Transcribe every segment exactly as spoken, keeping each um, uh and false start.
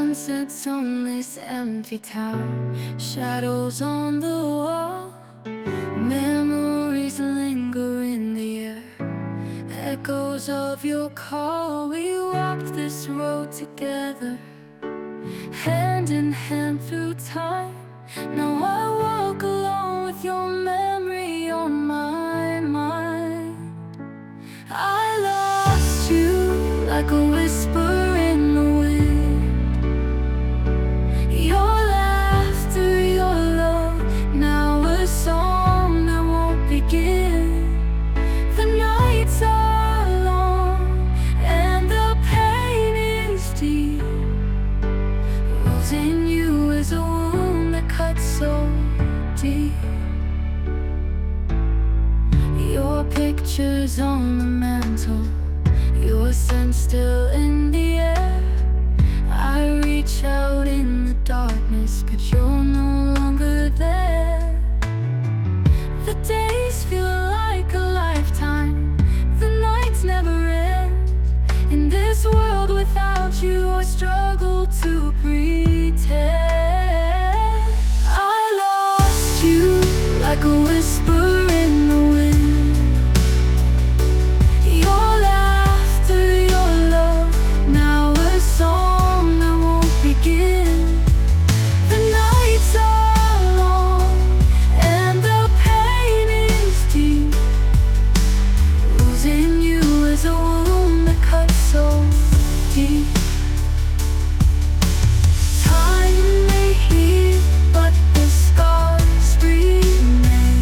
Sunsets on this empty town, shadows on the wall, memories linger in the air, echoes of your call. We walked this road together, hand in hand through time. Now I walk alone with your memory on my mind. I lost you like a whisper in the wind. Your laughter, your love, now a song that won't begin. The nights are long and the pain is deep. Losing you is a wound that cuts so deep. Your pictures on the mantle, your scent still in the air. I reach out in the darkness, but you're no longer there. The days feel like a lifetime, the nights never end. In this world without you, I struggle to pretend. I lost you like a whisper in the wind. Your laughter, your love, now a song that won't begin. The nights are long and the pain is deep. Losing you is a wound that cuts so deep. Time may heal, but the scars remain.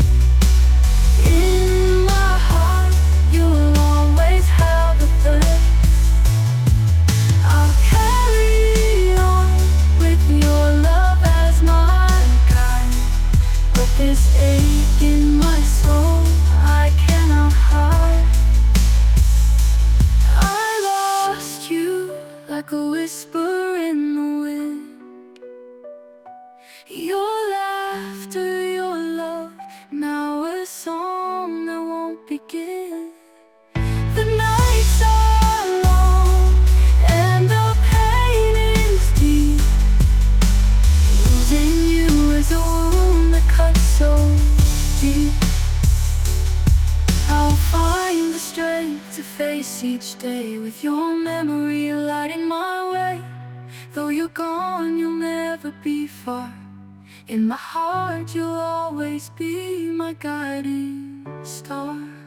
In my heart, you'll always have a place. I'll carry on with your love as my guide, but this ache in my soul I cannot hide. I lost you like a whisper in the wind. Your laughter, your love, now a song that won't begin. The nights are long and the pain is deep. Losing you is a wound that cuts so deep. I'll find the strength to face each day with your memory lighting my way. Though you're gone, you'll never be far. In my heart, you'll always be my guiding star.